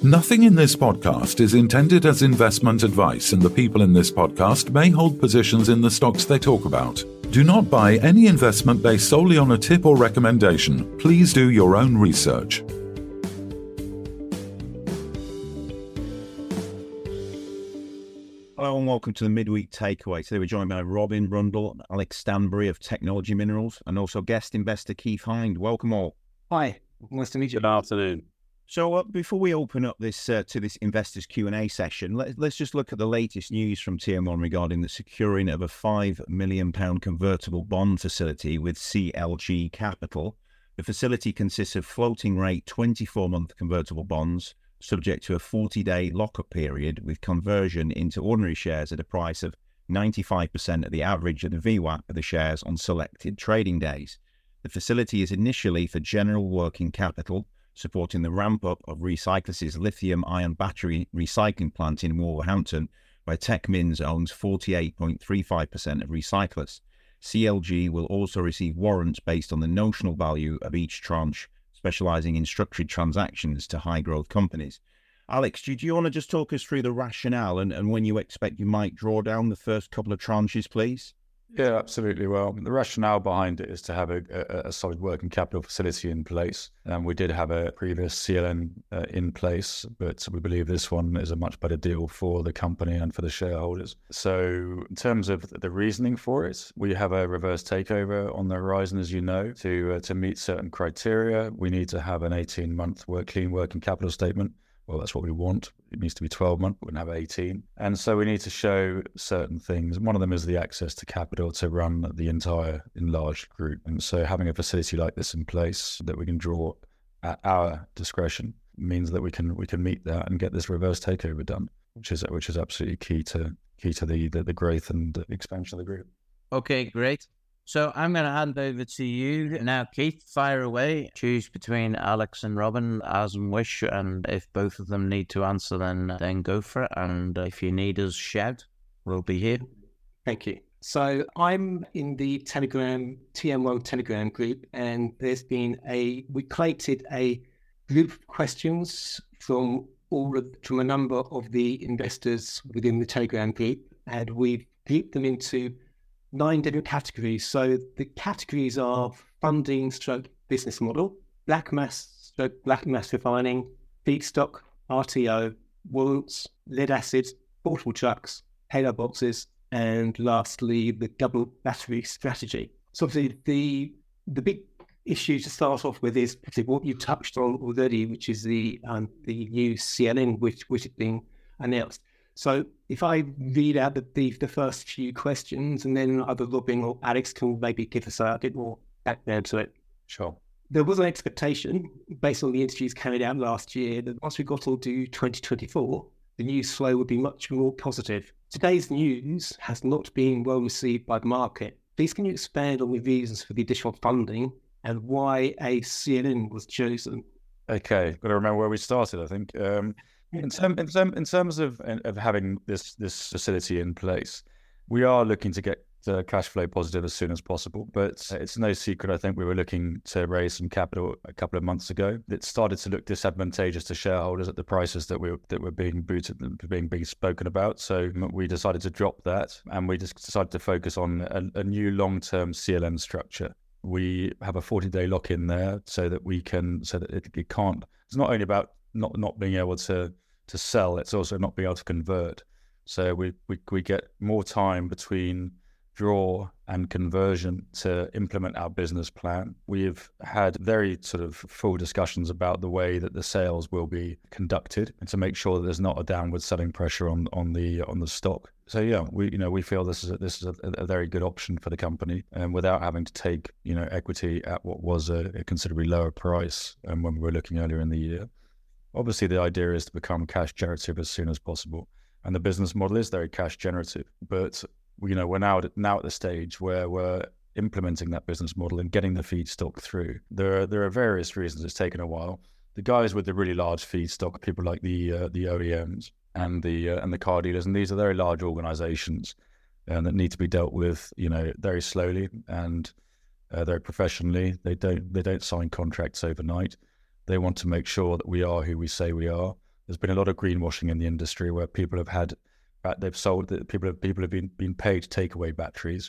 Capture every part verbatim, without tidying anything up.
Nothing in this podcast is intended as investment advice, and the people in this podcast may hold positions in the stocks they talk about. Do not buy any investment based solely on a tip or recommendation. Please do your own research. Hello and welcome to the Midweek Takeaway. Today we're joined by Robin Rundle and Alex Stanbury of Technology Minerals, and also guest investor Keith Hind. Welcome all. Hi, nice to meet you. Good afternoon. So uh, before we open up this uh, to this investors Q and A session, let, let's just look at the latest news from T M one regarding the securing of a five million pounds convertible bond facility with C L G Capital. The facility consists of floating rate twenty-four month convertible bonds subject to a forty-day lock-up period with conversion into ordinary shares at a price of ninety-five percent of the average of the V WAP of the shares on selected trading days. The facility is initially for general working capital, supporting the ramp-up of Recyclus' lithium-ion battery recycling plant in Wolverhampton, where TechMins owns forty-eight point three five percent of Recyclus. C L G will also receive warrants based on the notional value of each tranche, specialising in structured transactions to high-growth companies. Alex, do you want to just talk us through the rationale and, and when you expect you might draw down the first couple of tranches, please? Yeah, absolutely. Well, the rationale behind it is to have a, a, a solid working capital facility in place. Um, we did have a previous C L N uh, in place, but we believe this one is a much better deal for the company and for the shareholders. So in terms of the reasoning for it, we have a reverse takeover on the horizon, as you know. To uh, to meet certain criteria, we need to have an eighteen-month work, clean working capital statement. Well, that's what we want. It needs to be twelve months. We're going to have eighteen. And so we need to show certain things. One of them is the access to capital to run the entire enlarged group. And so having a facility like this in place that we can draw at our discretion means that we can we can meet that and get this reverse takeover done, which is which is absolutely key to key to the the, the growth and the expansion of the group. Okay, great. So I'm going to hand over to you now, Keith. Fire away. Choose between Alex and Robin as and wish, and if both of them need to answer, then then go for it. And if you need us, shout. We'll be here. Thank you. So I'm in the Telegram, T M one Telegram group, and there's been a, we collected a group of questions from all of, from a number of the investors within the Telegram group, and we've grouped them into nine different categories. So the categories are funding stroke business model, black mass stroke black mass refining, feedstock, R T O, warrants, lead acid, portable trucks, halo boxes, and lastly, the double battery strategy. So obviously the the big issue to start off with is what you touched on already, which is the um, the new C L N, which which has been announced. So if I read out the, the, the first few questions, and then either Robin or Alex can maybe give us a bit more background to it. Sure. There was an expectation, based on the interviews carried out last year, that once we got into twenty twenty-four, the news flow would be much more positive. Today's news has not been well received by the market. Please can you expand on the reasons for the additional funding and why a C L N was chosen? Okay, got to remember where we started, I think. Um, In, term, in, term, in terms of of having this this facility in place, we are looking to get uh, cash flow positive as soon as possible. But it's no secret, I think we were looking to raise some capital a couple of months ago. It started to look disadvantageous to shareholders at the prices that we were, that were being booted, being being spoken about. So we decided to drop that, and we just decided to focus on a, a new long-term C L N structure. We have a forty-day lock-in there, so that we can so that it, it can't. It's not only about not not being able to to sell, it's also not being able to convert. So we, we we get more time between draw and conversion to implement our business plan. We've had very sort of full discussions about the way that the sales will be conducted, and to make sure that there's not a downward selling pressure on on the on the stock. So yeah, we you know we feel this is a, this is a, a very good option for the company, and um, without having to take you know equity at what was a, a considerably lower price um, when we were looking earlier in the year. Obviously, the idea is to become cash generative as soon as possible, and the business model is very cash generative. But you know, we're now at, now at the stage where we're implementing that business model and getting the feedstock through. There are there are various reasons it's taken a while. The guys with the really large feedstock, people like the uh, the O E Ms and the uh, and the car dealers, and these are very large organisations uh, that need to be dealt with, you know, very slowly and uh, very professionally. They don't they don't sign contracts overnight. They want to make sure that we are who we say we are. there's been a lot of greenwashing in the industry where people have had, they've sold, people have people have been been paid to take away batteries,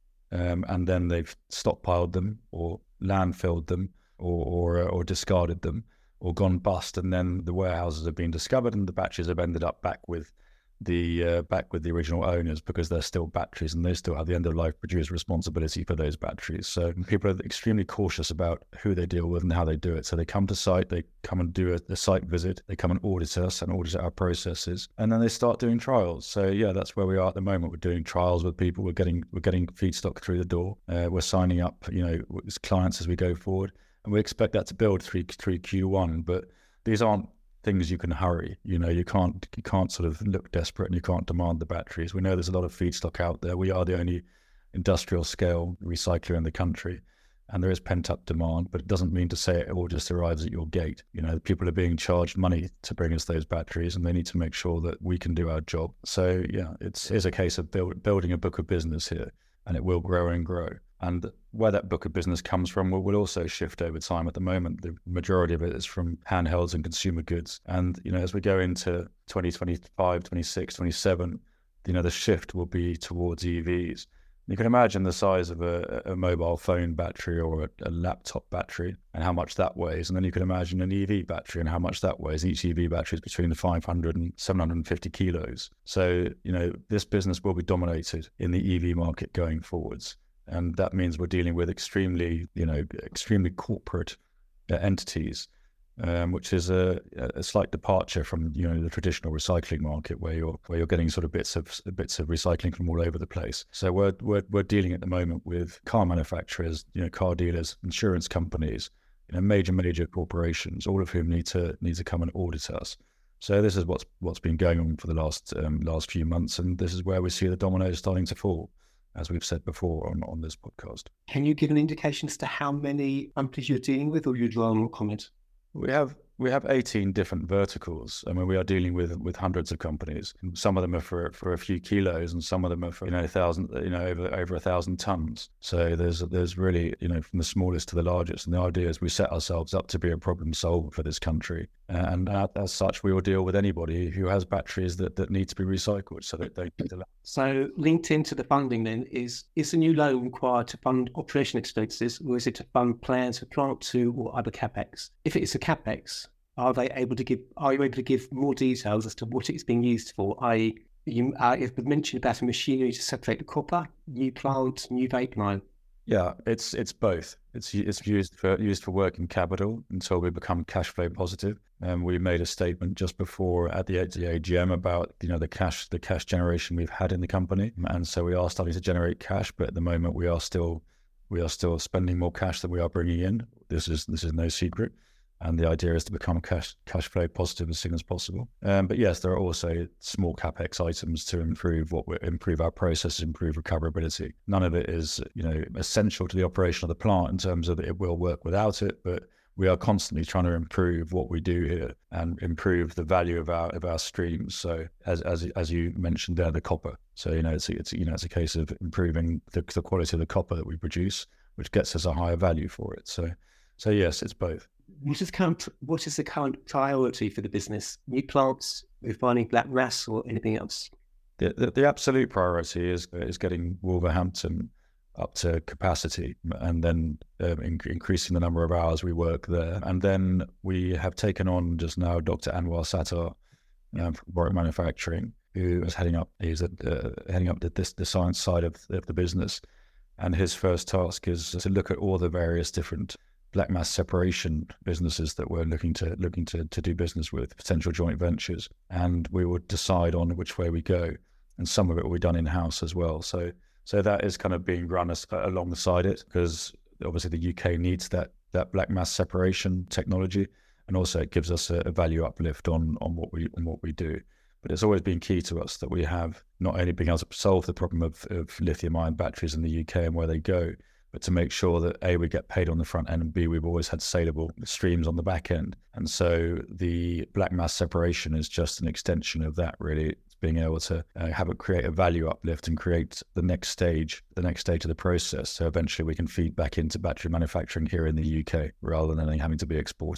um, and then they've stockpiled them or landfilled them or or, or discarded them or gone bust, and then the warehouses have been discovered and the batteries have ended up back with the uh, back with the original owners because they're still batteries and they still have the end of life producer responsibility for those batteries. So people are extremely cautious about who they deal with and how they do it. So they come to site, they come and do a, a site visit, they come and audit us and audit our processes, and then they start doing trials. So yeah, that's where we are at the moment. We're doing trials with people. We're getting we're getting feedstock through the door. Uh, we're signing up, you know, with clients as we go forward, and we expect that to build through through Q one. But these aren't things you can hurry. You know, you can't you can't sort of look desperate and you can't demand the batteries. We know there's a lot of feedstock out there. We are the only industrial scale recycler in the country, and there is pent up demand, but it doesn't mean to say it all just arrives at your gate. You know, people are being charged money to bring us those batteries, and they need to make sure that we can do our job. So yeah, it's, it's a case of build, building a book of business here, and it will grow and grow. And where that book of business comes from will, will also shift over time. At the moment, the majority of it is from handhelds and consumer goods. And, you know, as we go into twenty twenty-five, twenty-six, twenty-seven, you know, the shift will be towards E Vs. You can imagine the size of a, a mobile phone battery or a, a laptop battery and how much that weighs. And then you can imagine an E V battery and how much that weighs. Each E V battery is between the five hundred and seven hundred fifty kilos. So, you know, this business will be dominated in the E V market going forwards. And that means we're dealing with extremely, you know, extremely corporate uh, entities, um, which is a, a slight departure from, you know, the traditional recycling market where you're where you're getting sort of bits of bits of recycling from all over the place. So we're we're we're dealing at the moment with car manufacturers, you know, car dealers, insurance companies, you know, major major corporations, all of whom need to need to come and audit us. So this is what's what's been going on for the last um, last few months, and this is where we see the dominoes starting to fall, as we've said before on, on this podcast. Can you give an indication as to how many companies you're dealing with, or you'd rather not comment? We have we have eighteen different verticals. I mean, we are dealing with with hundreds of companies. Some of them are for for a few kilos, and some of them are for, you know, a thousand, you know, over over a thousand tons. So there's there's really, you know, from the smallest to the largest. And the idea is we set ourselves up to be a problem solver for this country. And as such, we will deal with anybody who has batteries that, that need to be recycled, so that they need to. So linked into the funding then is, is the new loan required to fund operation expenses, or is it to fund plans for plant two or other CapEx? If it is a CapEx, are they able to give, are you able to give more details as to what it's being used for? that is, you uh, have mentioned about a machinery to separate the copper, new plant, new vape line. Yeah, it's it's both. It's it's used for used for working capital until we become cash flow positive. And um, we made a statement just before at the, the A G M about, you know, the cash the cash generation we've had in the company, and so we are starting to generate cash. But at the moment, we are still we are still spending more cash than we are bringing in. This is this is no secret. And the idea is to become cash cash flow positive as soon as possible. Um, but yes, there are also small capex items to improve what we improve our processes, improve recoverability. None of it is, you know, essential to the operation of the plant in terms of it will work without it. But we are constantly trying to improve what we do here and improve the value of our of our streams. So as as as you mentioned there, the copper. So you know, it's it's you know it's a case of improving the, the quality of the copper that we produce, which gets us a higher value for it. So so yes, it's both. What is, current, what is the current priority for the business? New plants, refining black mass, or anything else? The, the, the absolute priority is is getting Wolverhampton up to capacity, and then um, in, increasing the number of hours we work there. And then we have taken on just now Doctor Anwar Sattar um, from Warwick Manufacturing, who is heading up he's at, uh, heading up the, this, the science side of, of the business. And his first task is to look at all the various different black mass separation businesses that we're looking to looking to, to do business with, potential joint ventures, and we will decide on which way we go. And some of it will be done in-house as well. So so that is kind of being run as, alongside it, because obviously the U K needs that that black mass separation technology, and also it gives us a, a value uplift on on what we on what we do. But it's always been key to us that we have not only being able to solve the problem of, of lithium-ion batteries in the U K and where they go, but to make sure that A, we get paid on the front end, and B, we've always had saleable streams on the back end. And so the black mass separation is just an extension of that, really. It's being able to uh, have it create a value uplift and create the next stage, the next stage of the process. So eventually we can feed back into battery manufacturing here in the U K rather than anything having to be exported.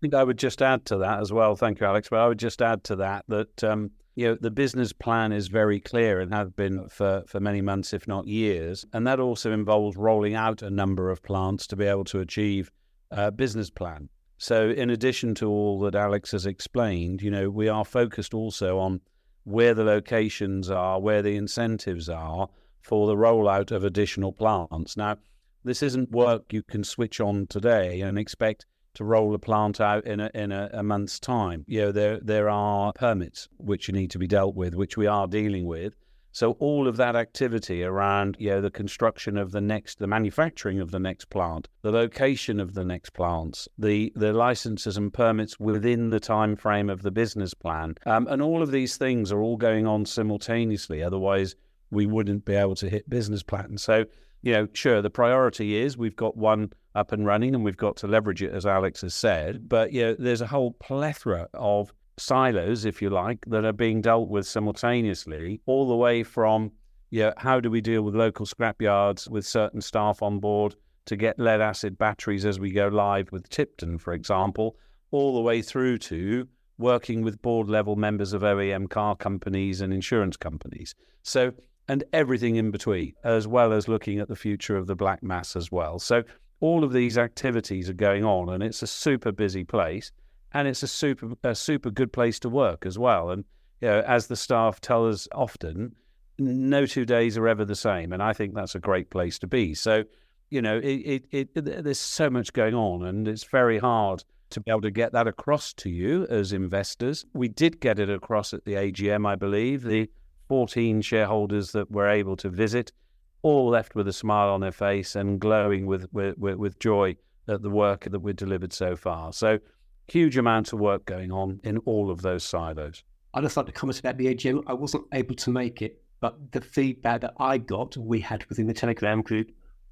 think I would just add to that as well. Thank you, Alex. But I would just add to that that um, you know, the business plan is very clear and has been for, for many months, if not years. And that also involves rolling out a number of plants to be able to achieve a business plan. So in addition to all that Alex has explained, you know, we are focused also on where the locations are, where the incentives are for the rollout of additional plants. Now, this isn't work you can switch on today and expect to roll a plant out in a in a, a month's time. You know, there there are permits which need to be dealt with, which we are dealing with. So all of that activity around, you know, the construction of the next, the manufacturing of the next plant, the location of the next plants, the the licenses and permits within the time frame of the business plan, um, and all of these things are all going on simultaneously. Otherwise, we wouldn't be able to hit business plans. So, you know, sure, the priority is we've got one up and running and we've got to leverage it, as Alex has said. But, you know, there's a whole plethora of silos, if you like, that are being dealt with simultaneously, all the way from, you know, how do we deal with local scrapyards with certain staff on board to get lead acid batteries as we go live with Tipton, for example, all the way through to working with board level members of O E M car companies and insurance companies. So, and everything in between, as well as looking at the future of the black mass as well. So all of these activities are going on, and it's a super busy place, and it's a super a super good place to work as well. And, you know, as the staff tell us often, no two days are ever the same, and I think that's a great place to be. So, you know, it, it, it there's so much going on, and it's very hard to be able to get that across to you as investors. We did get it across at the A G M, I believe. The fourteen shareholders that were able to visit all left with a smile on their face and glowing with, with, with joy at the work that we've delivered so far. So huge amounts of work going on in all of those silos. I'd just like to comment about the A G M. I wasn't able to make it, but the feedback that I got, we had within the Telegram group,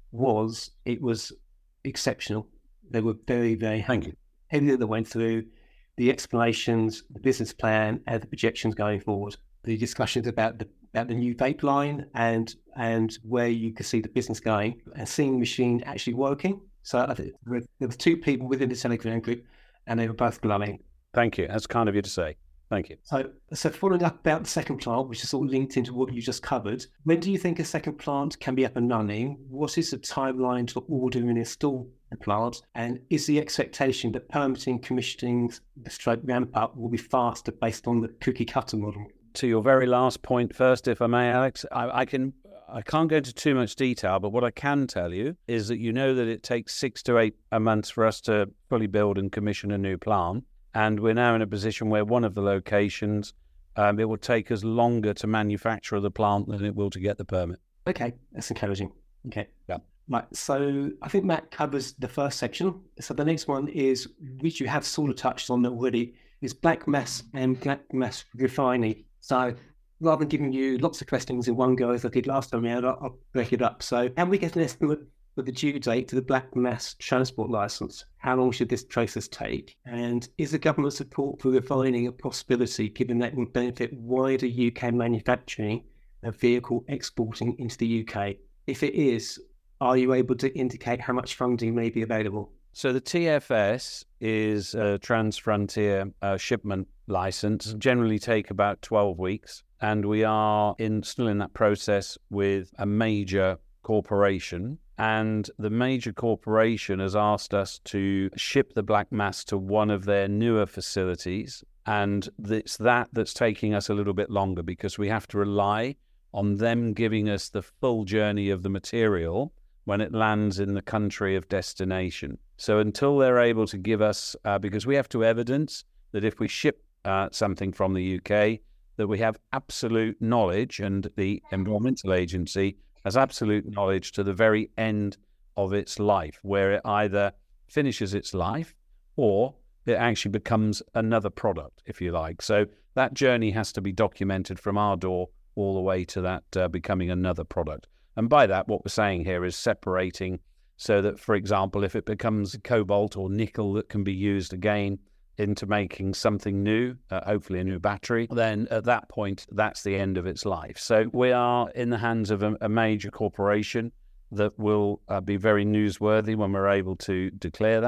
was it was exceptional. They were very, very happy. Everything that went through, the explanations, the business plan, and the projections going forward. The discussions about the about the new vape line and and where you could see the business going, and seeing the machine actually working. So I think there were two people within the Telegram group, and they were both glowing. Thank you. That's kind of you to say. Thank you. So, so following up about the second plant, which is sort of linked into what you just covered, when do you think a second plant can be up and running? What is the timeline to order and install the plant? And is the expectation that permitting, commissioning, the stroke ramp up will be faster based on the cookie cutter model? To your very last point first, if I may, Alex, I, I can I can't go into too much detail, but what I can tell you is that you know that it takes six to eight months for us to fully build and commission a new plant. And we're now in a position where one of the locations, um, it will take us longer to manufacture the plant than it will to get the permit. Okay, that's encouraging. Okay. Yeah. Right, so I think Matt covers the first section. So the next one is, which you have sort of touched on already, is black mass and black mass refining. So rather than giving you lots of questions in one go as I did last time around, I'll, I'll break it up. So can we get an estimate for the due date to the black mass transport license? How long should this process take? And is the government support for refining a possibility, given that it will benefit wider U K manufacturing and vehicle exporting into the U K? If it is, are you able to indicate how much funding may be available? So the T F S is a Trans-Frontier uh, shipment license, generally take about twelve weeks. And we are in still in that process with a major corporation. And the major corporation has asked us to ship the black mass to one of their newer facilities. And it's that that's taking us a little bit longer, because we have to rely on them giving us the full journey of the material when it lands in the country of destination. So until they're able to give us, uh, because we have to evidence that if we ship uh, something from the U K, that we have absolute knowledge, and the environmental agency has absolute knowledge to the very end of its life, where it either finishes its life or it actually becomes another product, if you like. So that journey has to be documented from our door all the way to that uh, becoming another product. And by that, what we're saying here is separating so that, for example, if it becomes cobalt or nickel that can be used again into making something new, uh, hopefully a new battery, then at that point, that's the end of its life. So we are in the hands of a, a major corporation that will uh, be very newsworthy when we're able to declare that.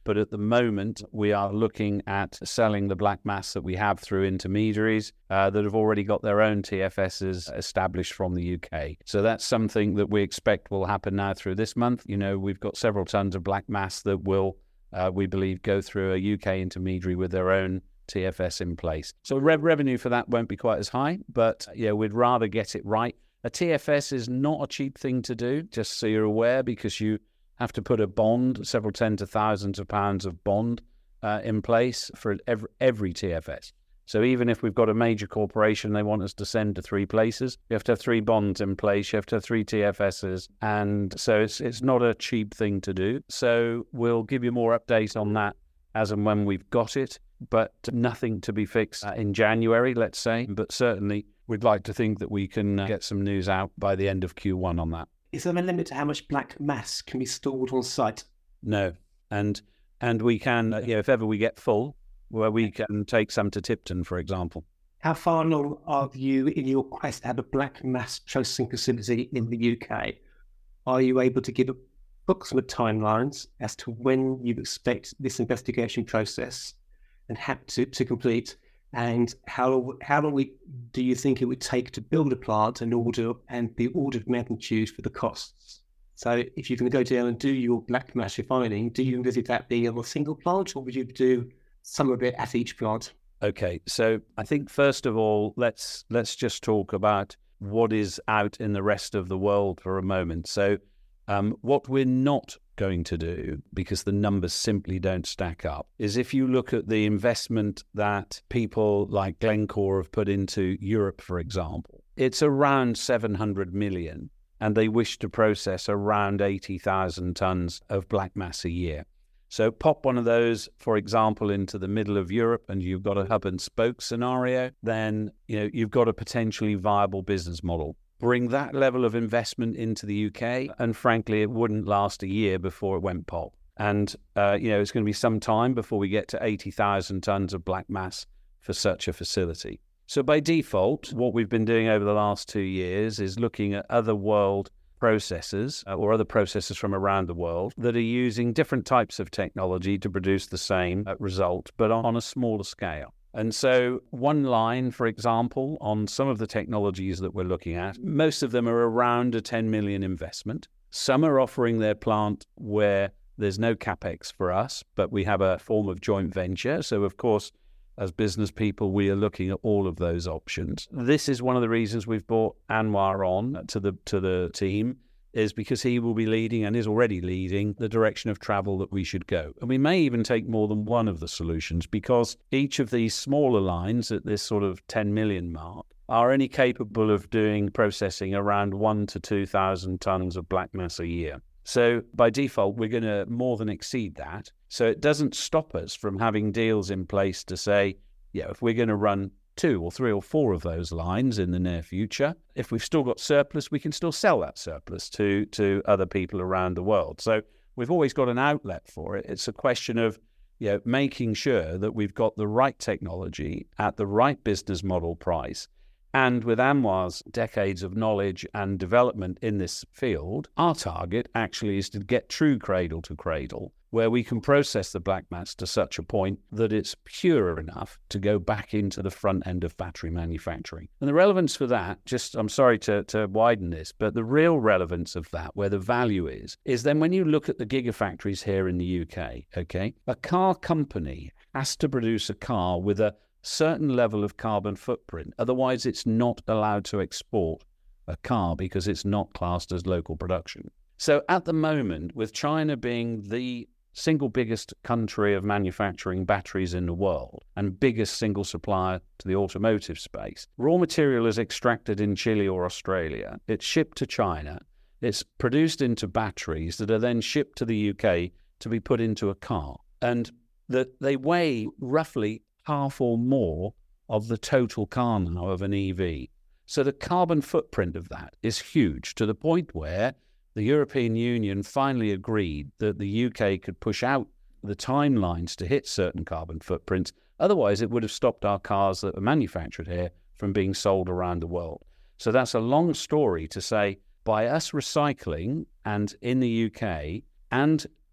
But at the moment, we are looking at selling the black mass that we have through intermediaries uh, that have already got their own T F Ss established from the U K. So that's something that we expect will happen now through this month. You know, we've got several tons of black mass that will, uh, we believe, go through a U K intermediary with their own T F S in place. So rev revenue for that won't be quite as high, but yeah, we'd rather get it right. A T F S is not a cheap thing to do, just so you're aware, because you have to put a bond, several tens of thousands of pounds of bond uh, in place for every, every T F S. So even if we've got a major corporation, they want us to send to three places, you have to have three bonds in place, you have to have three T F Ss. And so it's, it's not a cheap thing to do. So we'll give you more updates on that as and when we've got it, but nothing to be fixed in January, let's say. But certainly we'd like to think that we can get some news out by the end of Q one on that. Is there a limit to how much black mass can be stored on site? No. And and we can, you know, if ever we get full, where we can take some to Tipton, for example. How far along are you in your quest to have a black mass processing facility in the U K? Are you able to give approximate timelines as to when you expect this investigation process and have to, to complete? And how how long we, do you think it would take to build a plant and order and the order of magnitude for the costs? So if you're going to go down and do your black mass refining, do you envisage that being on a single plant, or would you do some of it at each plant? Okay, so I think first of all, let's let's just talk about what is out in the rest of the world for a moment. So um, what we're not going to do, because the numbers simply don't stack up, is if you look at the investment that people like Glencore have put into Europe, for example, it's around seven hundred million, and they wish to process around eighty thousand tons of black mass a year. So pop one of those, for example, into the middle of Europe, and you've got a hub and spoke scenario, then you know you've got a potentially viable business model. Bring that level of investment into the U K, and frankly, it wouldn't last a year before it went pop. And, uh, you know, it's going to be some time before we get to eighty thousand tons of black mass for such a facility. So by default, what we've been doing over the last two years is looking at other world processors uh, or other processors from around the world that are using different types of technology to produce the same uh, result, but on a smaller scale. And so one line, for example, on some of the technologies that we're looking at, most of them are around a ten million investment. Some are offering their plant where there's no capex for us, but we have a form of joint venture. So, of course, as business people, we are looking at all of those options. This is one of the reasons we've brought Anwar on to the to the team, is because he will be leading and is already leading the direction of travel that we should go. And we may even take more than one of the solutions, because each of these smaller lines at this sort of ten million mark are only capable of doing processing around one to two thousand tons of black mass a year. So by default, we're going to more than exceed that. So it doesn't stop us from having deals in place to say, yeah, if we're going to run two or three or four of those lines in the near future, if we've still got surplus, we can still sell that surplus to, to other people around the world. So we've always got an outlet for it. It's a question of, you know, making sure that we've got the right technology at the right business model price. And with Anwar's decades of knowledge and development in this field, our target actually is to get true cradle to cradle, where we can process the black mass to such a point that it's pure enough to go back into the front end of battery manufacturing. And the relevance for that, just, I'm sorry to, to widen this, but the real relevance of that, where the value is, is then when you look at the gigafactories here in the U K, okay, a car company has to produce a car with a certain level of carbon footprint. Otherwise, it's not allowed to export a car because it's not classed as local production. So at the moment, with China being the single biggest country of manufacturing batteries in the world and biggest single supplier to the automotive space, raw material is extracted in Chile or Australia. It's shipped to China. It's produced into batteries that are then shipped to the U K to be put into a car. And that they weigh roughly half or more of the total car now of an E V. So the carbon footprint of that is huge, to the point where the European Union finally agreed that the U K could push out the timelines to hit certain carbon footprints. Otherwise, it would have stopped our cars that are manufactured here from being sold around the world. So that's a long story to say, by us recycling and in the U K and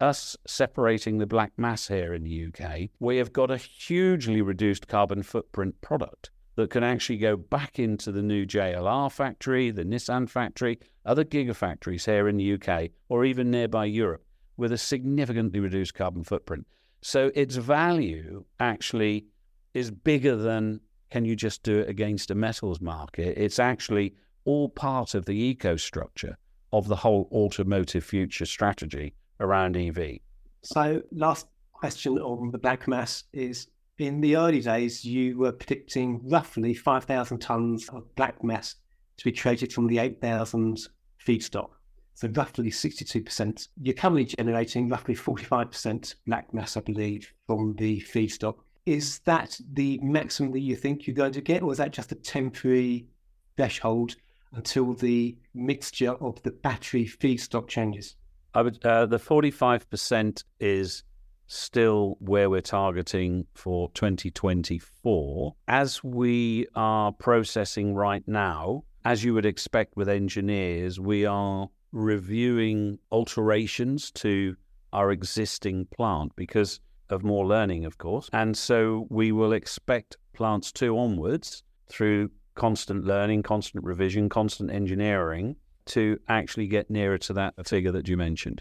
us separating the black mass here in the U K, we have got a hugely reduced carbon footprint product that can actually go back into the new J L R factory, the Nissan factory, other gigafactories here in the U K, or even nearby Europe, with a significantly reduced carbon footprint. So its value actually is bigger than, can you just do it against a metals market? It's actually all part of the eco-structure of the whole automotive future strategy around E V. So last question on the black mass is, in the early days, you were predicting roughly five thousand tonnes of black mass to be traded from the eight thousand feedstock. So roughly sixty-two percent. You're currently generating roughly forty-five percent black mass, I believe, from the feedstock. Is that the maximum that you think you're going to get, or is that just a temporary threshold until the mixture of the battery feedstock changes? I would, uh, the forty-five percent is still where we're targeting for twenty twenty-four. As we are processing right now, as you would expect with engineers, we are reviewing alterations to our existing plant because of more learning, of course. And so we will expect plants two onwards, through constant learning, constant revision, constant engineering, to actually get nearer to that figure that you mentioned.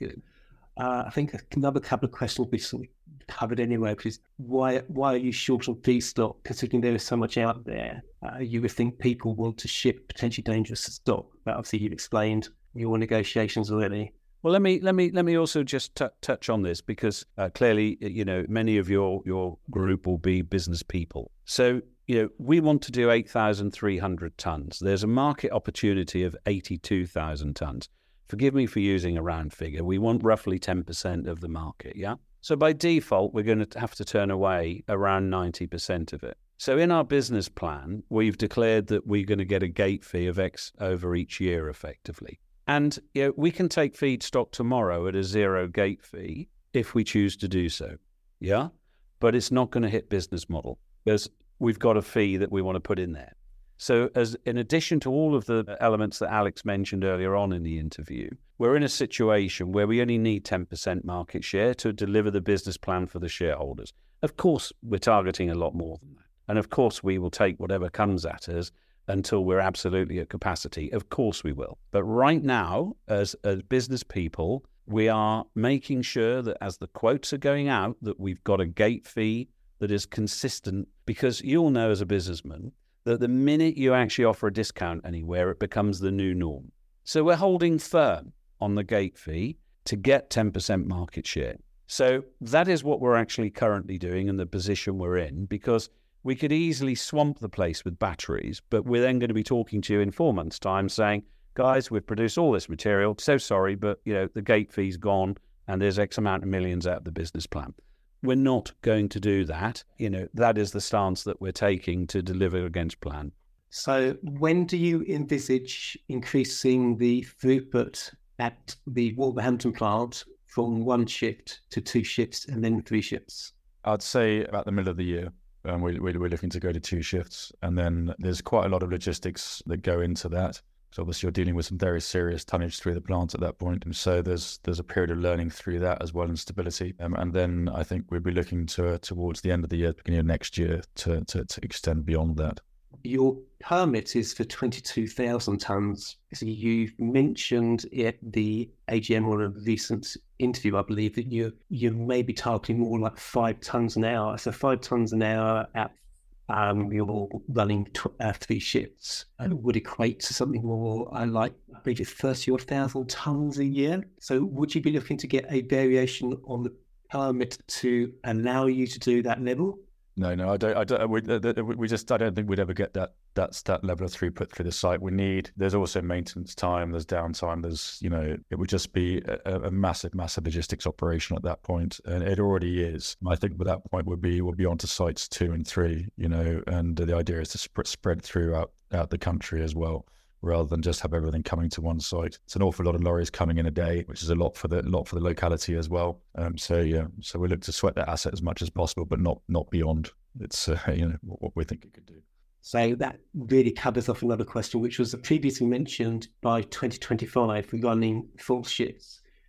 Uh, I think another couple of questions will be sort of covered anyway, because why why are you short on feedstock, considering there is so much out there? Uh, you would think people want to ship potentially dangerous stock, but obviously you've explained your negotiations already. Well, let me let me let me also just t- touch on this, because uh, clearly, you know, many of your your group will be business people. So, you know, we want to do eight thousand three hundred tons. There's a market opportunity of eighty-two thousand tons. Forgive me for using a round figure. We want roughly ten percent of the market, yeah? So by default, we're going to have to turn away around ninety percent of it. So in our business plan, we've declared that we're going to get a gate fee of X over each year, effectively. And you know, we can take feedstock tomorrow at a zero gate fee if we choose to do so, yeah? But it's not going to hit business model, because we've got a fee that we want to put in there. So as in addition to all of the elements that Alex mentioned earlier on in the interview, we're in a situation where we only need ten percent market share to deliver the business plan for the shareholders. Of course, we're targeting a lot more than that. And of course, we will take whatever comes at us until we're absolutely at capacity. Of course we will. But right now, as, as business people, we are making sure that as the quotes are going out, that we've got a gate fee that is consistent, because you'll know as a businessman that the minute you actually offer a discount anywhere, it becomes the new norm. So we're holding firm on the gate fee to get ten percent market share. So that is what we're actually currently doing and the position we're in, because we could easily swamp the place with batteries, but we're then going to be talking to you in four months' time saying, guys, we've produced all this material, so sorry, but you know the gate fee's gone and there's X amount of millions out of the business plan. We're not going to do that. You know, that is the stance that we're taking to deliver against plan. So when do you envisage increasing the throughput at the Wolverhampton plant from one shift to two shifts and then three shifts? I'd say about the middle of the year. Um, we, we, we're looking to go to two shifts. And then there's quite a lot of logistics that go into that. So obviously you're dealing with some very serious tonnage through the plant at that point. And so there's there's a period of learning through that as well, and stability. Um, and then I think we'll be looking to uh, towards the end of the year, beginning of next year, to, to, to extend beyond that. Your permit is for twenty-two thousand tonnes. So you've mentioned at the A G M or a recent interview, I believe, that you you may be targeting more like five tonnes an hour. So five tonnes an hour at um, you're running tw- uh, three shifts, and would equate to something more uh, like I believe it's thirty or thousand tonnes a year. So would you be looking to get a variation on the permit to allow you to do that level? No, no, I don't. I don't. We, we just. I don't think we'd ever get that. That's that level of throughput through the site. We need. There's also maintenance time. There's downtime. There's. You know, it would just be a, a massive, massive logistics operation at that point, and it already is. I think by that point we'll be we'll be on to sites two and three. You know, and the idea is to sp- spread throughout out the country as well, rather than just have everything coming to one site. It's an awful lot of lorries coming in a day, which is a lot for the lot for the locality as well. Um, so yeah, so we look to sweat that asset as much as possible, but not not beyond. It's uh, you know what, what we think it could do. So that really covers off another question, which was previously mentioned by twenty twenty-five, running full shifts.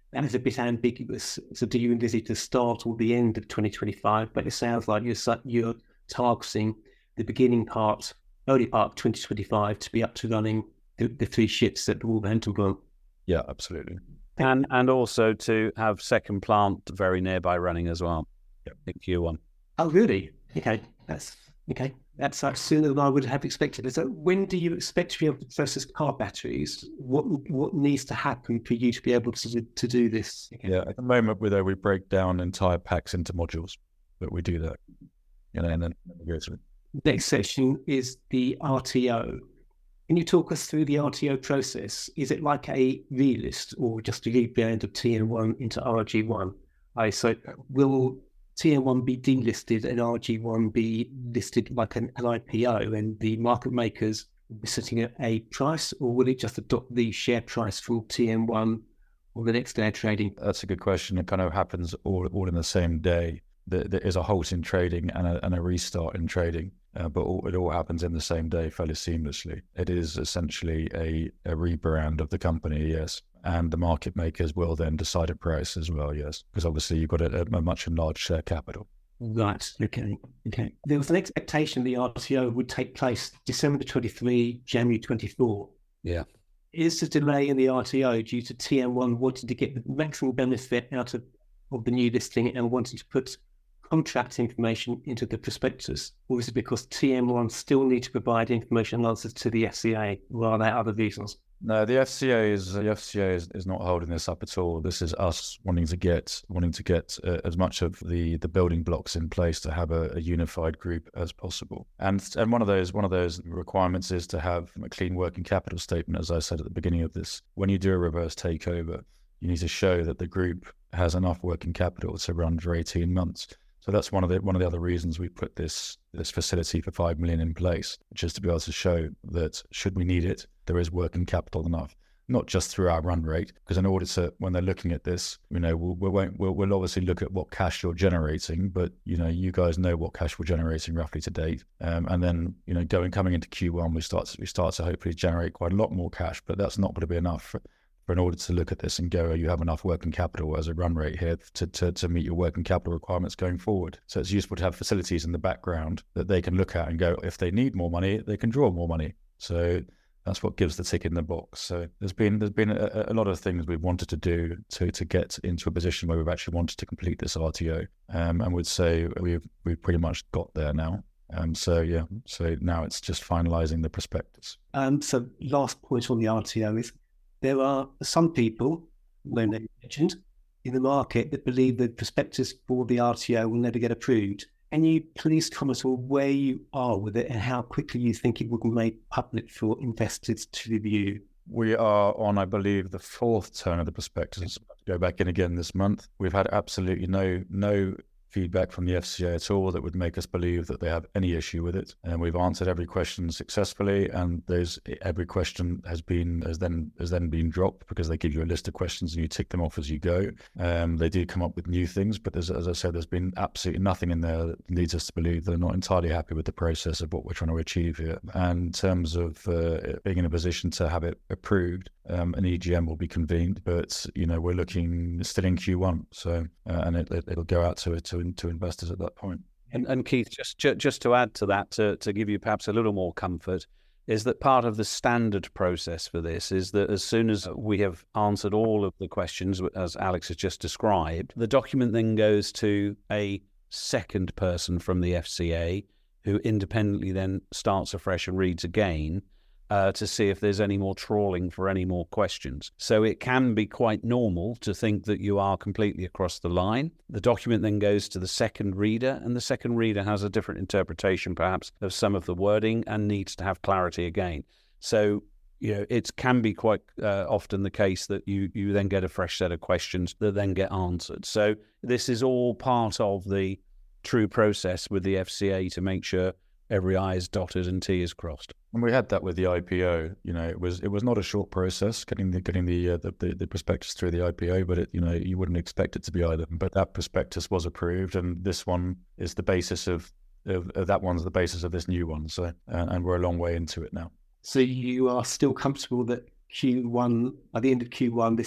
that is a bit ambiguous. So do you envisage the start or the end of twenty twenty-five? But it sounds like you're, you're targeting the beginning part, early part of twenty twenty-five to be up to running the, the three ships at Wolverhampton plant. Yeah, absolutely. And and also to have second plant very nearby running as well. Yep. In Q one. Oh, really? Okay, that's okay. That's uh, sooner than I would have expected. So, when do you expect to be able to process car batteries? What what needs to happen for you to be able to to do this? Okay. Yeah, at the moment, we we break down entire packs into modules, but we do that, you know, and then we go through. Next section is the R T O. Can you talk us through the R T O process? Is it like a relist or just a rebrand of T N one into R G one? I so will T N one be delisted and R G one be listed like an, an I P O, and the market makers will be setting a, a price, or will it just adopt the share price from T N one on the next day of trading? That's a good question. It kind of happens all all in the same day. There, there is a halt in trading and a, and a restart in trading, uh, but all, it all happens in the same day fairly seamlessly. It is essentially a, a rebrand of the company, yes. And the market makers will then decide a price as well, yes, because obviously you've got a, a much enlarged share capital. Right. Okay. Okay. There was an expectation the R T O would take place December twenty-three, January twenty-four. Yeah. Is the delay in the R T O due to T N one wanting to get the maximum benefit out of, of the new listing and wanting to put contract information into the prospectus, or is it because T N one still need to provide information and answers to the F C A, or are there other reasons? No, the F C A is the F C A is, is not holding this up at all. This is us wanting to get wanting to get uh, as much of the, the building blocks in place to have a, a unified group as possible. And and one of those one of those requirements is to have a clean working capital statement. As I said at the beginning of this, when you do a reverse takeover, you need to show that the group has enough working capital to run for eighteen months. So that's one of the one of the other reasons we put this this facility for five million in place, which is to be able to show that should we need it, there is working capital enough, not just through our run rate. Because an auditor, when they're looking at this, you know, we'll we won't we'll, we'll obviously look at what cash you're generating, but you know, you guys know what cash we're generating roughly to date, um, and then you know, going coming into Q one, we start to, we start to hopefully generate quite a lot more cash, but that's not going to be enough for, for an auditor to look at this and go, oh, you have enough working capital as a run rate here to, to, to meet your working capital requirements going forward. So it's useful to have facilities in the background that they can look at and go, if they need more money, they can draw more money. So that's what gives the tick in the box. So there's been there's been a, a lot of things we've wanted to do to to get into a position where we've actually wanted to complete this R T O, um, and would say we've we've pretty much got there now. Um, so yeah, so now it's just finalising the prospectus. Um, so last point on the R T O is, there are some people, no name mentioned, in the market that believe the prospectus for the R T O will never get approved. Can you please comment on where you are with it and how quickly you think it will be made public for investors to review? We are on, I believe, the fourth turn of the prospectus. Go back in again this month. We've had absolutely no no feedback from the F C A at all that would make us believe that they have any issue with it. And we've answered every question successfully, and there's every question has been has then has then been dropped because they give you a list of questions and you tick them off as you go. Um, they do come up with new things, but there's, as I said, there's been absolutely nothing in there that leads us to believe they're not entirely happy with the process of what we're trying to achieve here. And in terms of uh, being in a position to have it approved, um, an E G M will be convened, but you know, we're looking still in Q one, so uh, and it, it, it'll go out to to to investors at that point. And, and Keith, just just to add to that, to, to give you perhaps a little more comfort, is that part of the standard process for this is that as soon as we have answered all of the questions, as Alex has just described, the document then goes to a second person from the F C A who independently then starts afresh and reads again uh, to see if there's any more trawling for any more questions. So it can be quite normal to think that you are completely across the line. The document then goes to the second reader, and the second reader has a different interpretation perhaps of some of the wording and needs to have clarity again. So you know, it can be quite uh, often the case that you, you then get a fresh set of questions that then get answered. So this is all part of the true process with the F C A to make sure every I is dotted and T is crossed. And we had that with the I P O. You know, it was it was not a short process getting the getting the uh, the, the the prospectus through the I P O, but it, you know, you wouldn't expect it to be either. But that prospectus was approved, and this one is the basis of, of, of that one's the basis of this new one. So, uh, and we're a long way into it now. So you are still comfortable that Q one, by the end of Q one, this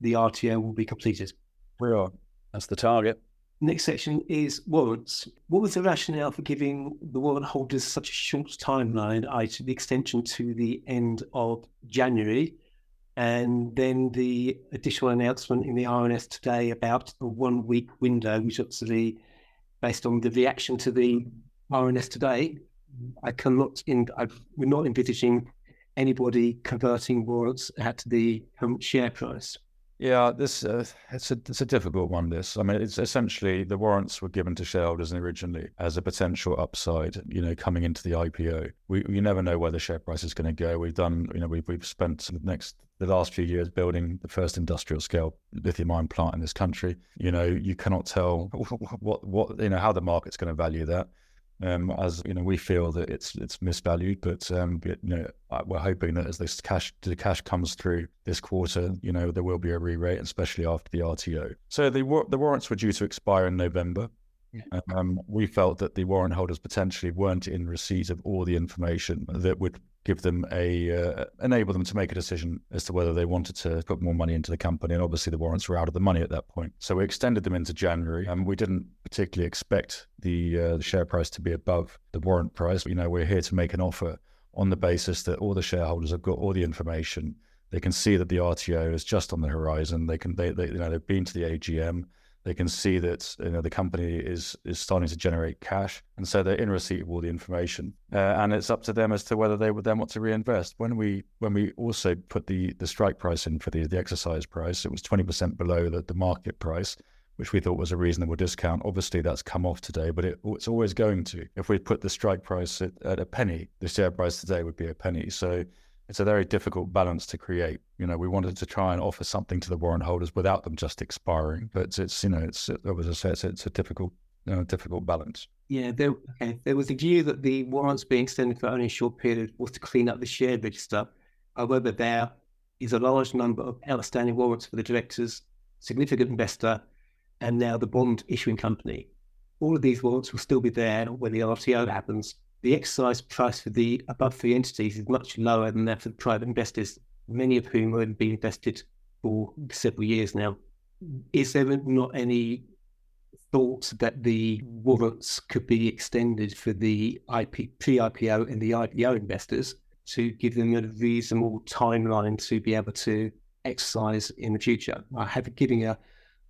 the R T O will be completed. We are. That's the target. Next section is warrants. What was the rationale for giving the warrant holders such a short timeline, that is the extension to the end of January, and then the additional announcement in the R N S today about a one-week window, which obviously, based on the reaction to the R N S today, I cannot, in, I, we're not envisaging anybody converting warrants at the current share price. Yeah, this uh, it's a it's a difficult one. This, I mean, it's essentially the warrants were given to shareholders originally as a potential upside. You know, coming into the I P O, we you never know where the share price is going to go. We've done, you know, we've we've spent the next the last few years building the first industrial scale lithium ion plant in this country. You know, you cannot tell what what you know how the market's going to value that. Um, as you know, we feel that it's it's misvalued, but um, you know, we're hoping that as this cash the cash comes through this quarter, you know, there will be a re-rate, especially after the R T O. So the the warrants were due to expire in November. Yeah. Um, we felt that the warrant holders potentially weren't in receipt of all the information that would give them a uh, enable them to make a decision as to whether they wanted to put more money into the company. And obviously the warrants were out of the money at that point, so we extended them into January. And we didn't particularly expect the uh, the share price to be above the warrant price. You know, we're here to make an offer on the basis that all the shareholders have got all the information. They can see that the R T O is just on the horizon. They can they, they you know they've been to the A G M. They can see that you know the company is is starting to generate cash, and so they're in receipt of all the information. Uh, and it's up to them as to whether they would then want to reinvest. When we when we also put the the strike price in for the the exercise price, it was twenty percent below the, the market price, which we thought was a reasonable discount. Obviously, that's come off today, but it, it's always going to. If we put the strike price at, at a penny, the share price today would be a penny. So it's a very difficult balance to create. You know, we wanted to try and offer something to the warrant holders without them just expiring. But it's, you know, it's, as I said, it's, it's a difficult, you know, difficult balance. Yeah, there, okay. There was a view that the warrants being extended for only a short period was to clean up the share register. However, there is a large number of outstanding warrants for the directors, significant investor, and now the bond issuing company. All of these warrants will still be there when the R T O happens. The exercise price for the above three entities is much lower than that for the private investors, many of whom have been invested for several years now. Is there not any thought that the warrants could be extended for the I P, pre-I P O and the I P O investors to give them a reasonable timeline to be able to exercise in the future? I have given a,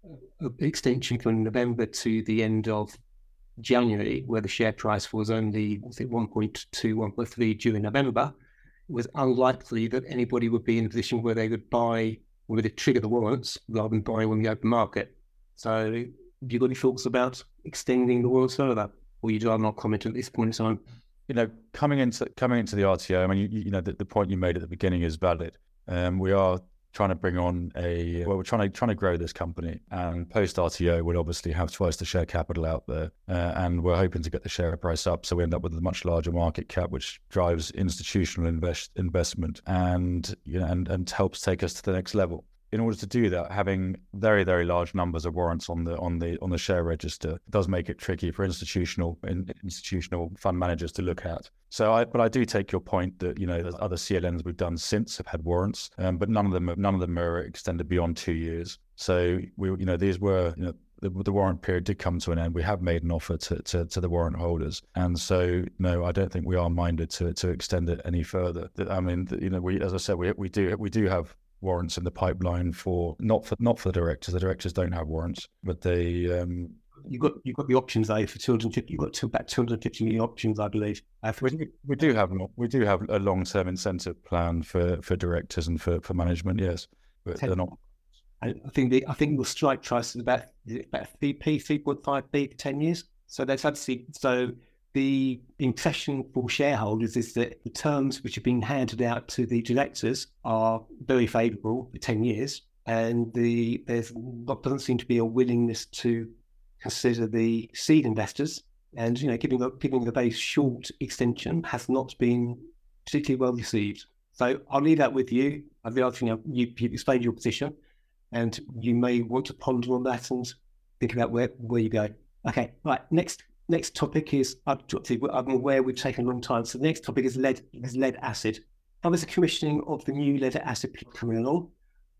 a extension from November to the end of January, where the share price was only was it one point two, one point three during November. It was unlikely that anybody would be in a position where they would buy, or would trigger the warrants rather than buy on the open market. So, have you got any thoughts about extending the warrants further, or you do not comment at this point in time? You know, coming into coming into the R T O, I mean, you, you know, the, the point you made at the beginning is valid. Um, we are trying to bring on a, well, we're trying to trying to grow this company, and post R T O would obviously have twice the share capital out there, uh, and we're hoping to get the share price up, so we end up with a much larger market cap, which drives institutional invest, investment and you know and and helps take us to the next level. In order to do that, having very, very large numbers of warrants on the on the on the share register does make it tricky for institutional in, institutional fund managers to look at. So, I, but I do take your point that you know there's other C L Ns we've done since have had warrants, um, but none of them none of them are extended beyond two years. So we you know these were you know the, the warrant period did come to an end. We have made an offer to, to to the warrant holders, and so no, I don't think we are minded to to extend it any further. I mean, you know, we as I said, we we do we do have warrants in the pipeline for not for not for the directors. The directors don't have warrants, but they um you got you got the options there for two hundred fifty. You got two, about two hundred fifty million options, I believe. Uh, for... we, we do have we do have a long term incentive plan for, for directors and for, for management. Yes, but Ten, they're not. I think the I think the strike price is about about three p, three point five p for ten years. So that's actually so. The impression for shareholders is that the terms which have been handed out to the directors are very favourable for ten years, and the there's doesn't seem to be a willingness to consider the seed investors. And you know, giving the giving the very short extension has not been particularly well received. So I'll leave that with you. I'd be asking you, you you've explained your position, and you may want to ponder on that and think about where where you go. Okay, right. Next. Next topic is, I'm aware we've taken a long time, so the next topic is lead is lead acid. How is the commissioning of the new lead acid coming along?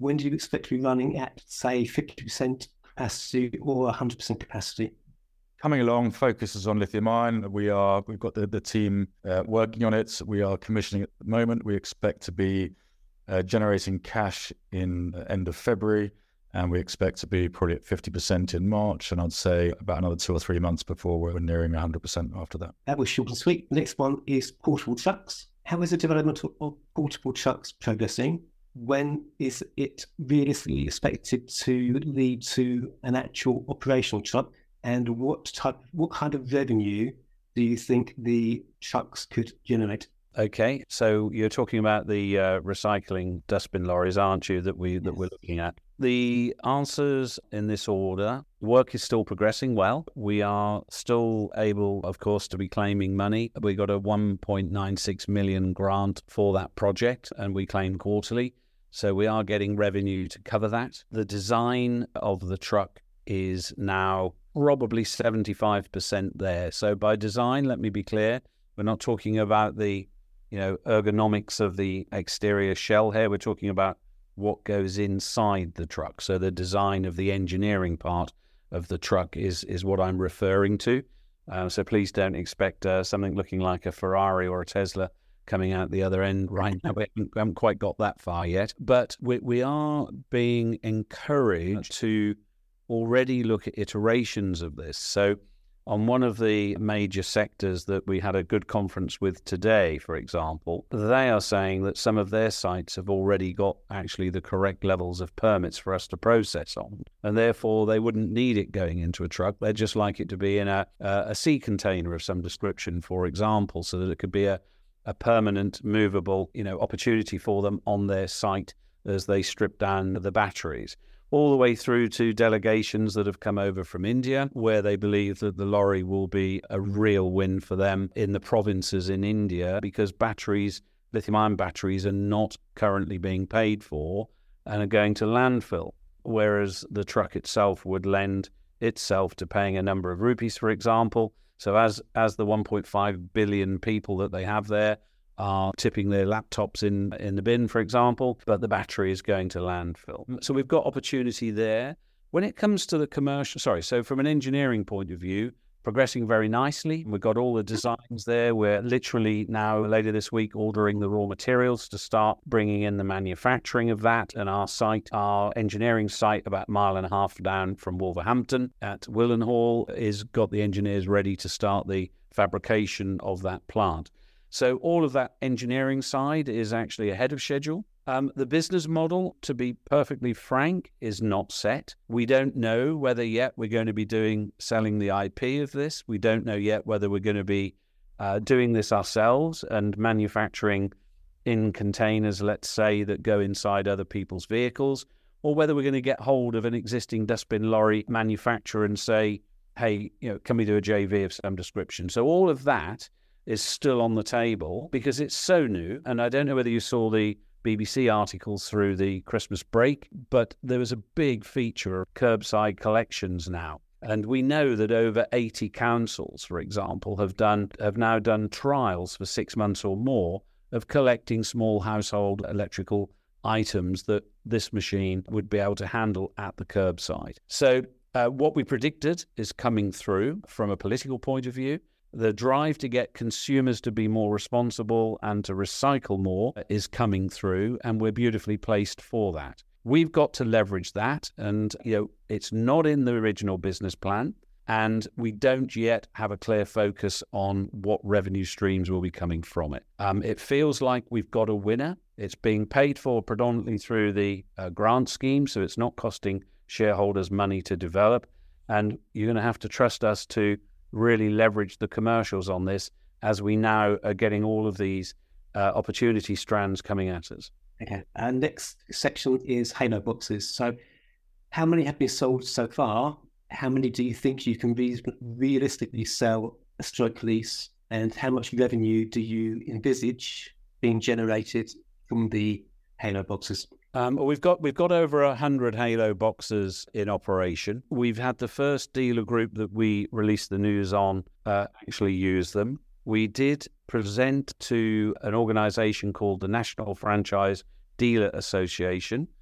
when do you expect to be running at, say, fifty percent capacity or one hundred percent capacity? Coming along, focuses on lithium ion. We are, we've got the, the team uh, working on it. We are commissioning at the moment. We expect to be uh, generating cash in the end of February, and we expect to be probably at fifty percent in March. And I'd say about another two or three months before we're nearing one hundred percent after that. That was short and sweet. Next one is portable trucks. How is the development of portable trucks progressing? When is it realistically expected to lead to an actual operational truck? And what type, what kind of revenue do you think the trucks could generate? Okay, so you're talking about the uh, recycling dustbin lorries, aren't you, that, we, that yes. we're looking at? The answers in this order, work is still progressing well. We are still able, of course, to be claiming money. We got a one point nine six million grant for that project, and we claim quarterly. So we are getting revenue to cover that. The design of the truck is now probably seventy-five percent there. So by design, let me be clear, we're not talking about the, you know, ergonomics of the exterior shell here. We're talking about what goes inside the truck. So the design of the engineering part of the truck is is what I'm referring to. Uh, so please don't expect uh, something looking like a Ferrari or a Tesla coming out the other end right now. We haven't, we haven't quite got that far yet. But we, we are being encouraged to already look at iterations of this. So on one of the major sectors that we had a good conference with today, for example, they are saying that some of their sites have already got actually the correct levels of permits for us to process on. And therefore, they wouldn't need it going into a truck. They'd just like it to be in a, a sea container of some description, for example, so that it could be a, a permanent, movable, you know, opportunity for them on their site as they strip down the batteries. All the way through to delegations that have come over from India, where they believe that the lorry will be a real win for them in the provinces in India, because batteries, lithium-ion batteries, are not currently being paid for and are going to landfill, whereas the truck itself would lend itself to paying a number of rupees, for example. So as, as the one point five billion people that they have there are tipping their laptops in, in the bin, for example, but the battery is going to landfill. So we've got opportunity there. When it comes to the commercial, sorry, so from an engineering point of view, progressing very nicely. We've got all the designs there. We're literally now, later this week, ordering the raw materials to start bringing in the manufacturing of that. And our site, our engineering site, about a mile and a half down from Wolverhampton at Willenhall, is got the engineers ready to start the fabrication of that plant. So all of that engineering side is actually ahead of schedule. Um, the business model, to be perfectly frank, is not set. We don't know whether yet we're going to be doing selling the I P of this. We don't know yet whether we're going to be uh, doing this ourselves and manufacturing in containers, let's say, that go inside other people's vehicles, or whether we're going to get hold of an existing dustbin lorry manufacturer and say, hey, you know, can we do a J V of some description? So all of that is still on the table because it's so new. And I don't know whether you saw the B B C articles through the Christmas break, but there was a big feature of curbside collections now. And we know that over eighty councils, for example, have done have now done trials for six months or more of collecting small household electrical items that this machine would be able to handle at the curbside. So uh, what we predicted is coming through from a political point of view. The drive to get consumers to be more responsible and to recycle more is coming through, and we're beautifully placed for that. We've got to leverage that, and you know, it's not in the original business plan, and we don't yet have a clear focus on what revenue streams will be coming from it. Um, it feels like we've got a winner. It's being paid for predominantly through the uh, grant scheme, so it's not costing shareholders money to develop, and you're going to have to trust us to really leverage the commercials on this as we now are getting all of these uh, opportunity strands coming at us. Okay, and next section is Halo boxes. So how many have been sold so far? How many do you think you can re- realistically sell a stroke lease? And how much revenue do you envisage being generated from the Halo boxes? Um, we've got we've got over a hundred Halo boxes in operation. We've had the first dealer group that we released the news on uh, actually use them. We did present to an organisation called the National Franchise Dealer Association,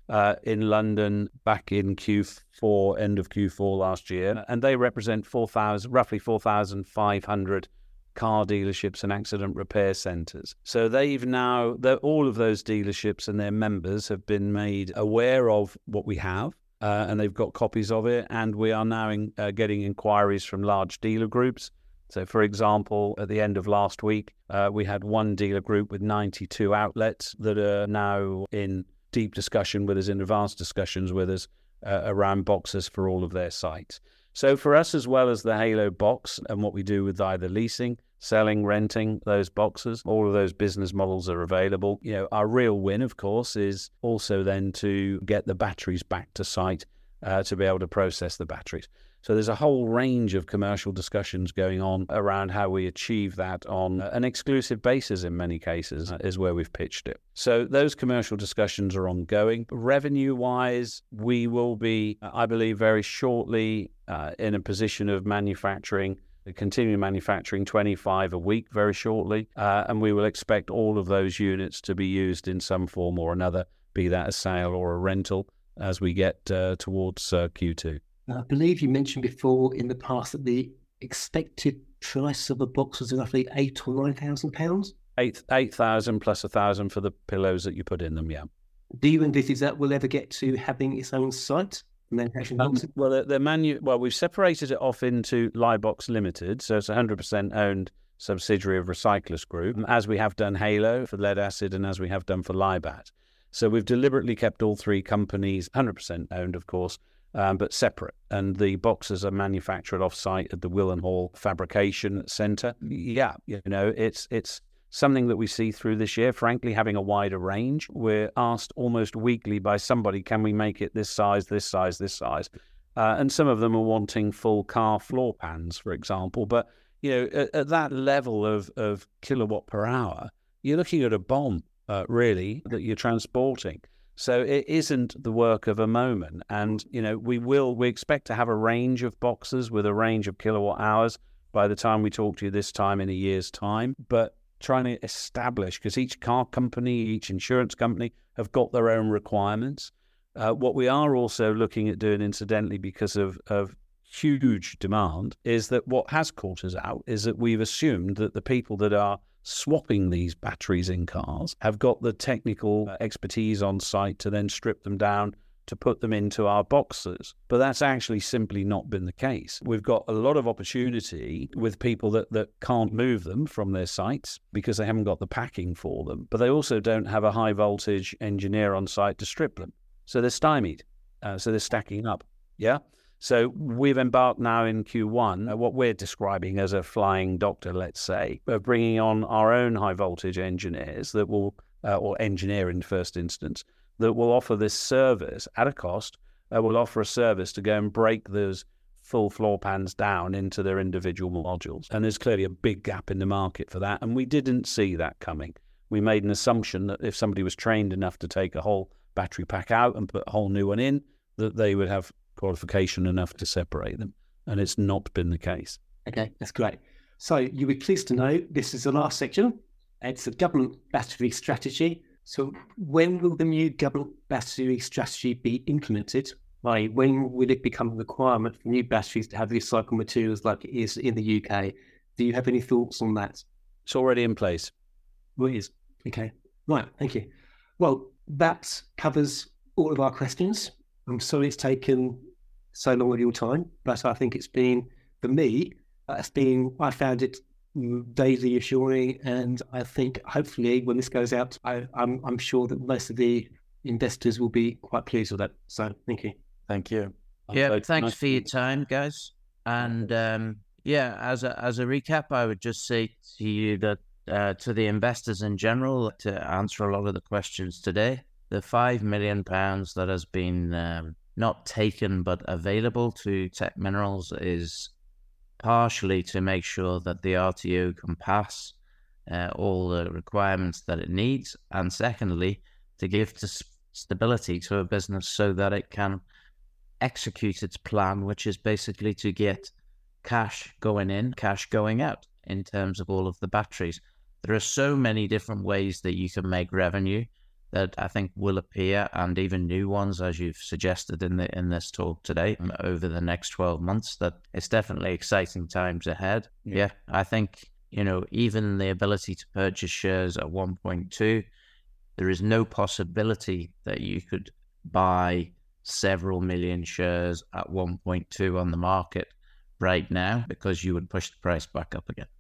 uh, in London back in Q four, end of Q four last year, and they represent four thousand, roughly four thousand five hundred car dealerships and accident repair centres. So they've now, all of those dealerships and their members have been made aware of what we have, uh, and they've got copies of it, and we are now in, uh, getting inquiries from large dealer groups. So, for example, at the end of last week, uh, we had one dealer group with ninety-two outlets that are now in deep discussion with us, in advanced discussions with us uh, around boxes for all of their sites. So for us, as well as the Halo box and what we do with either leasing, selling, renting those boxes, all of those business models are available. You know, our real win, of course, is also then to get the batteries back to site uh, to be able to process the batteries. So there's a whole range of commercial discussions going on around how we achieve that on an exclusive basis in many cases, is where we've pitched it. So those commercial discussions are ongoing. Revenue-wise, we will be, I believe, very shortly uh, in a position of manufacturing, continuing manufacturing twenty-five a week very shortly, uh, and we will expect all of those units to be used in some form or another, be that a sale or a rental, as we get uh, towards uh, Q two. I believe you mentioned before in the past that the expected price of a box was roughly eight or nine thousand pounds. Eight eight thousand plus a thousand for the pillows that you put in them. Yeah. Do you envisage that will ever get to having its own site? And then actually um, well, the, the manu- Well, we've separated it off into Libox Limited, so it's a hundred percent owned subsidiary of Recyclers Group, as we have done Halo for lead acid and as we have done for Libat. So we've deliberately kept all three companies one hundred percent owned, of course. Um, but separate, and the boxes are manufactured off-site at the Willenhall Fabrication Centre. Yeah, you know, it's it's something that we see through this year, frankly, having a wider range. We're asked almost weekly by somebody, can we make it this size, this size, this size? Uh, and some of them are wanting full car floor pans, for example. But, you know, at, at that level of, of kilowatt per hour, you're looking at a bomb, uh, really, that you're transporting. So it isn't the work of a moment. And, you know, we will, we expect to have a range of boxes with a range of kilowatt hours by the time we talk to you this time in a year's time. But trying to establish, because each car company, each insurance company have got their own requirements. Uh, what we are also looking at doing, incidentally, because of, of huge demand, is that what has caught us out is that we've assumed that the people that are swapping these batteries in cars have got the technical expertise on site to then strip them down to put them into our boxes. But that's actually simply not been the case. We've got a lot of opportunity with people that, that can't move them from their sites because they haven't got the packing for them, but they also don't have a high voltage engineer on site to strip them. So they're stymied. Uh, so they're stacking up. Yeah. So we've embarked now in Q one, uh, what we're describing as a flying doctor, let's say, of bringing on our own high voltage engineers that will, uh, or engineer in the first instance, that will offer this service at a cost, uh, will offer a service to go and break those full floor pans down into their individual modules. And there's clearly a big gap in the market for that. And we didn't see that coming. We made an assumption that if somebody was trained enough to take a whole battery pack out and put a whole new one in, that they would have qualification enough to separate them, and it's not been the case. Okay, that's great. So you'll be pleased to know this is the last section. It's a government battery strategy. So when will the new government battery strategy be implemented? Like, when will it become a requirement for new batteries to have recycled materials like it is in the U K? Do you have any thoughts on that? It's already in place. Well, it is. Okay, right, thank you. Well, that covers all of our questions. I'm sorry it's taken so long of your time, but I think it's been, for me, it's been, I found it daily assuring, and I think hopefully when this goes out, I, I'm, I'm sure that most of the investors will be quite pleased with that. So thank you. Thank you. Yeah, So thanks nice for your time, guys. And um, yeah, as a as a recap, I would just say to you that uh, to the investors in general, to answer a lot of the questions today, the five million pounds that has been um, not taken but available to Teck Minerals is partially to make sure that the R T O can pass uh, all the requirements that it needs, and secondly, to give to stability to a business so that it can execute its plan, which is basically to get cash going in, cash going out in terms of all of the batteries. There are so many different ways that you can make revenue, that I think will appear, and even new ones, as you've suggested in the in this talk today, over the next twelve months. That it's definitely exciting times ahead. Yeah, yeah I think, you know, even the ability to purchase shares at one point two, there is no possibility that you could buy several million shares at one point two on the market right now, because you would push the price back up again.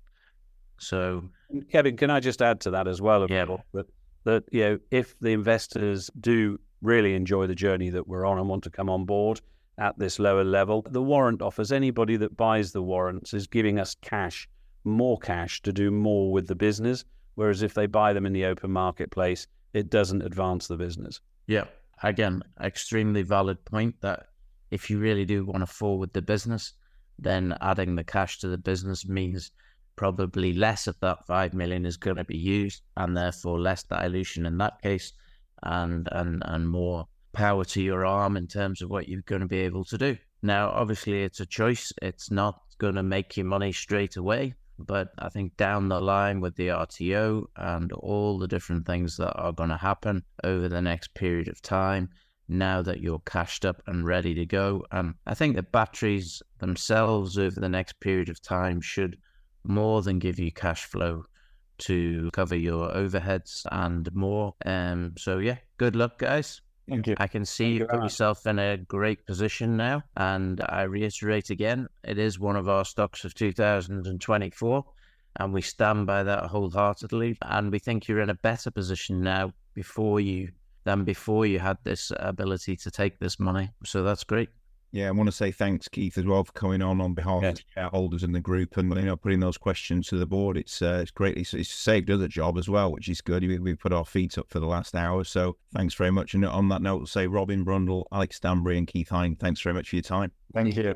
So, Kevin, can I just add to that as well? Yeah. That, that, you know, if the investors do really enjoy the journey that we're on and want to come on board at this lower level, the warrant offers, anybody that buys the warrants is giving us cash, more cash to do more with the business. Whereas if they buy them in the open marketplace, it doesn't advance the business. Yeah. Again, extremely valid point that if you really do want to forward the business, then adding the cash to the business means probably less of that five million is going to be used, and therefore less dilution in that case, and and and more power to your arm in terms of what you're going to be able to do. Now, obviously, it's a choice. It's not going to make you money straight away, but I think down the line with the R T O and all the different things that are going to happen over the next period of time, now that you're cashed up and ready to go, and I think the batteries themselves over the next period of time should more than give you cash flow to cover your overheads and more. Um, so yeah, good luck, guys. Thank you. I can see you put yourself in a great position now, and I reiterate again, it is one of our stocks of two thousand twenty-four, and we stand by that wholeheartedly. And we think you're in a better position now before you than before you had this ability to take this money. So that's great. Yeah, I want to say thanks, Keith, as well, for coming on on behalf yeah. of the shareholders in the group, and, you know, putting those questions to the board. It's uh, it's great. It's, it's saved us a job as well, which is good. We, we've put our feet up for the last hour, so thanks very much. And on that note, we'll say Robin Brundle, Alex Stanbury, and Keith Hine, thanks very much for your time. Thank you.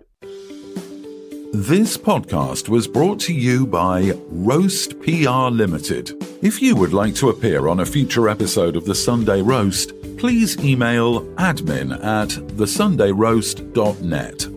This podcast was brought to you by Roast P R Limited. If you would like to appear on a future episode of The Sunday Roast, please email admin at the sunday roast dot net.